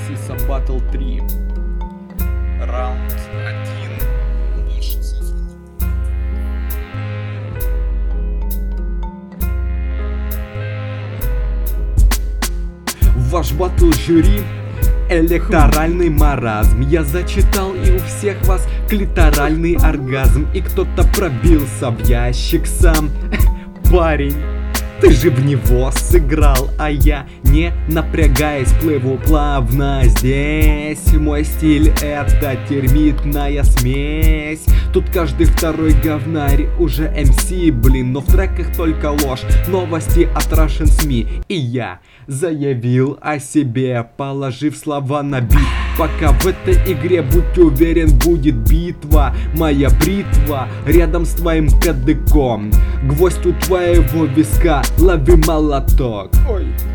Сиса Battle 3. Раунд 1. Больше цифр. Ваш батл жюри — электоральный маразм. Я зачитал, и у всех вас клиторальный оргазм. И кто-то пробился в ящик сам. Парень, ты же в него сыграл, а я, не напрягаясь, плыву плавно здесь. Мой стиль — это термитная смесь. Тут каждый второй говнарь уже MC, блин. Но в треках только ложь, новости от Russian СМИ. И я заявил о себе, положив слова на бит. Пока в этой игре, будь уверен, будет битва. Моя бритва рядом с твоим кадыком. Гвоздь у твоего виска, лови молоток. Ой.